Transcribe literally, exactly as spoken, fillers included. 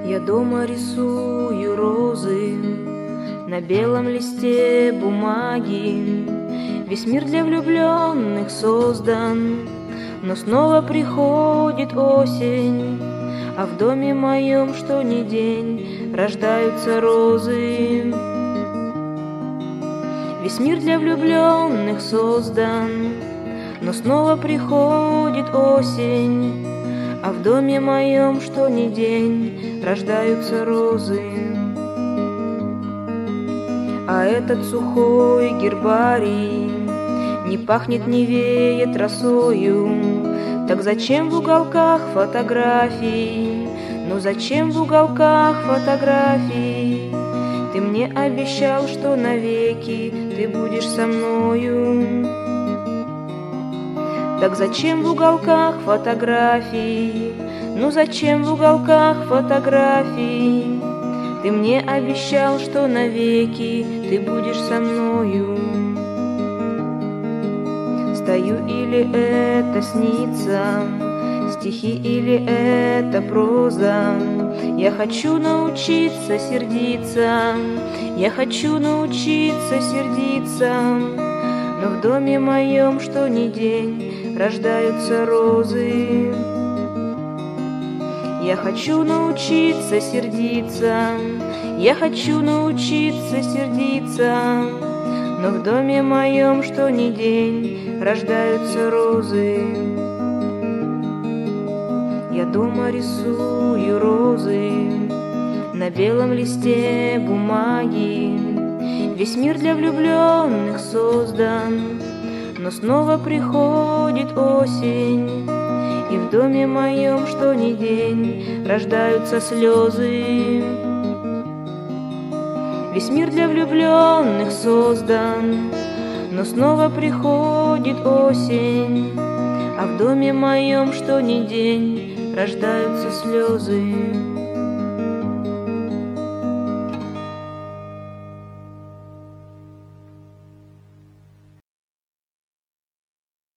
Я дома рисую розы на белом листе бумаги. Весь мир для влюбленных создан, но снова приходит осень, а в доме моем, что ни день, рождаются розы. Весь мир для влюбленных создан, но снова приходит осень, а в доме моем, что ни день, рождаются розы. А этот сухой гербарий не пахнет, не веет росою. Так зачем в уголках фотографий? Ну зачем в уголках фотографий? Ты мне обещал, что навеки ты будешь со мною. Так зачем в уголках фотографий? Ну зачем в уголках фотографий? Ты мне обещал, что навеки ты будешь со мною. Стою или это снится, стихи или это проза. Я хочу научиться сердиться, я хочу научиться сердиться, но в доме моем, что ни день, рождаются розы. Я хочу научиться сердиться, я хочу научиться сердиться, но в доме моем, что ни день, рождаются розы. Я дома рисую розы на белом листе бумаги. Весь мир для влюбленных создан, но снова приходит осень, и в доме моем, что ни день, рождаются слезы. Весь мир для влюбленных создан, но снова приходит осень, а в доме моем, что ни день, рождаются слезы.